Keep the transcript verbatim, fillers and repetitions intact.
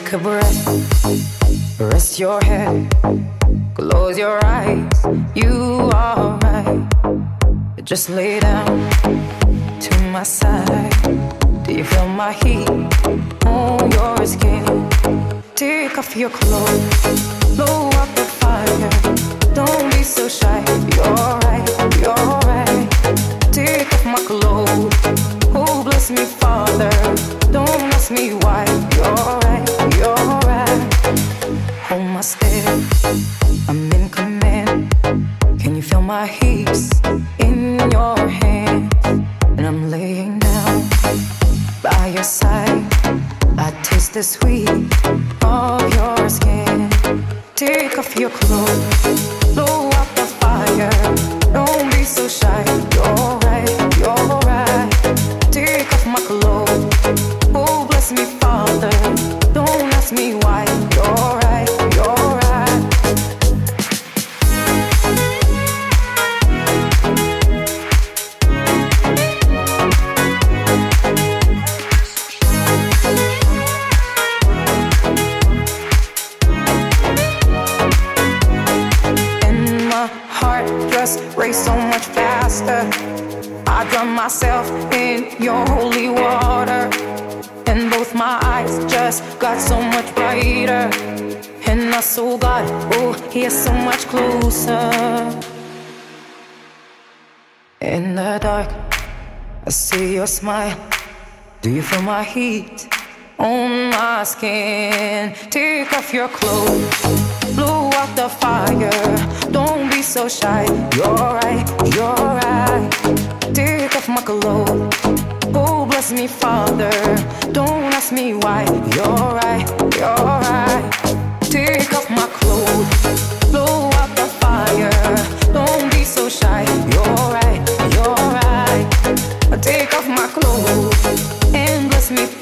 Take a breath, rest your head, close your eyes, you are right. Just lay down to my side. Do you feel my heat on your skin? Take off your clothes, blow up the fire. Don't be so shy, you're right, you're right. Take off my clothes, oh bless me Father. Don't ask me why, you're right, you're right. Hold my step, I'm in command. Can you feel my hips in your hands? And I'm laying down by your side. I taste the sweet of your skin. Take off your clothes, blow up the fire. Don't be so shy, you're right, you're right. Take off my clothes, oh bless me Father. Don't ask me why, you're right, you're right. And my heart just race so much faster. I drown myself in your holy water, and both my eyes just got so much brighter. And I saw God, oh, He is so much closer. In the dark, I see your smile. Do you feel my heat on my skin? Take off your clothes, blow out the fire. Don't be so shy, you're right, you're right. Take off my clothes, oh bless me Father. Don't ask me why, you're right, you're right. Take off my clothes, blow out the fire. Don't be so shy, you're right, you're right. Take off my clothes and bless me